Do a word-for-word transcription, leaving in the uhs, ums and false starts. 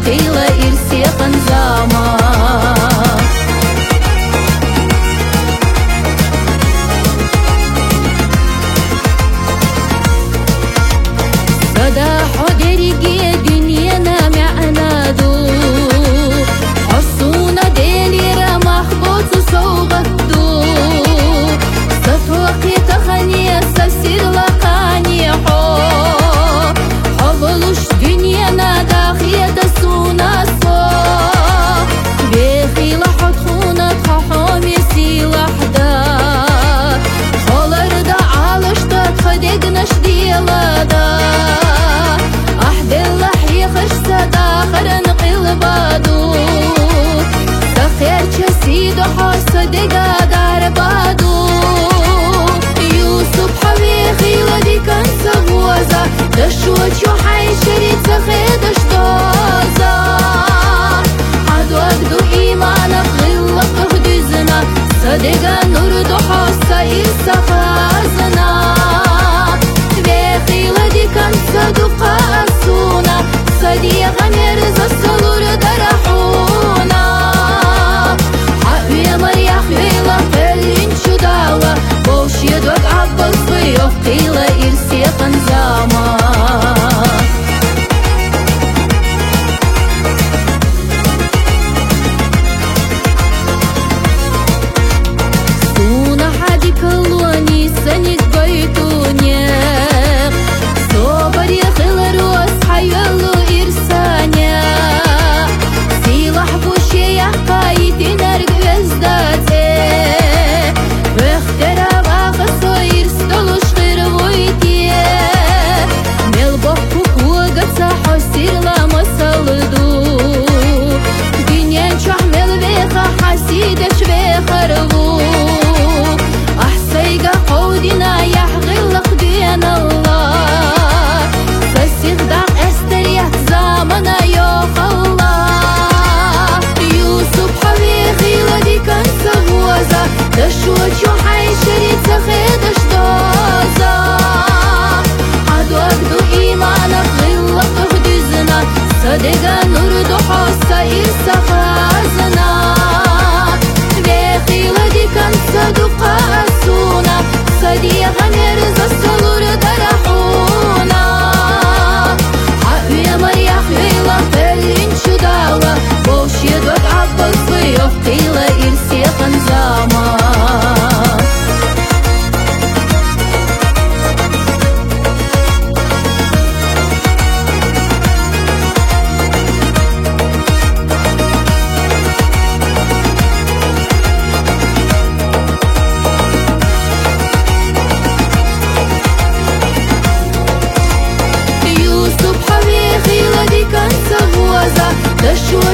yoktayla ir siekan zama. Sada hoderiye dünyana ma'nadu Hasuna delira mahbutu soğuktu Satwaqi takhaniya sasir laqani ho Havuluş dünyana dakhiyata suna so Bekhila hatkhuna tkhahami silahda Khalarda alışta tkadegnash dilada صدقا دار بادو يوسف حبيخي ودي كان سبوزا دشوت يو حي شريت سخيد اشتوزا عدو اقدو ايمانا غلق تهدزنا صدقا نور دو حوصا إرسا خازنا بيخي ودي كان صدقا أسونا صديقا مرزا الصلور درحونا يدوك عباس ويوقتيلا ir siekan zama. Suna hadi kalwani sanik baytunyek Sobari khilaru ashayalu irsanya Silah bu şeya qayitin ergvezdate Vehtera دشوت يو حي شريت سخيد اشتوزا عدو اقدو ايمانا غلق تهدزنا صدقا نور دو حوصا إرسا خازنا بيخي ودي كان صدقا أسونا صديقا مرزا الصلور درحونا حقويا مريح ويلا فلين شداوة بوش يدوك عباس ويوقتيلا ir siekan zama. Yusuf حبيخي ودي كان سبوزا دشوت